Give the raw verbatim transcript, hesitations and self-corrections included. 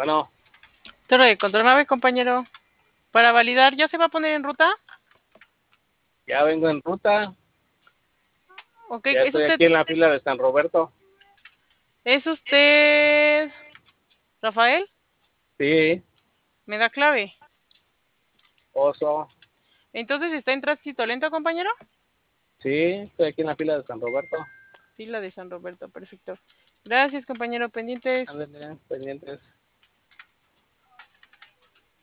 Bueno, Torre de control nueve, compañero. Para validar, ¿ya se va a poner en ruta? ya vengo en ruta. Ok, Ya ¿es estoy usted? aquí en la fila de San Roberto. ¿Es usted Rafael? Sí, ¿Me da clave? oso. Entonces, ¿está en tránsito lento, compañero? Sí, estoy aquí en la fila de San Roberto. Fila de San Roberto, perfecto. Gracias, compañero. Pendientes. Ándale, pendientes.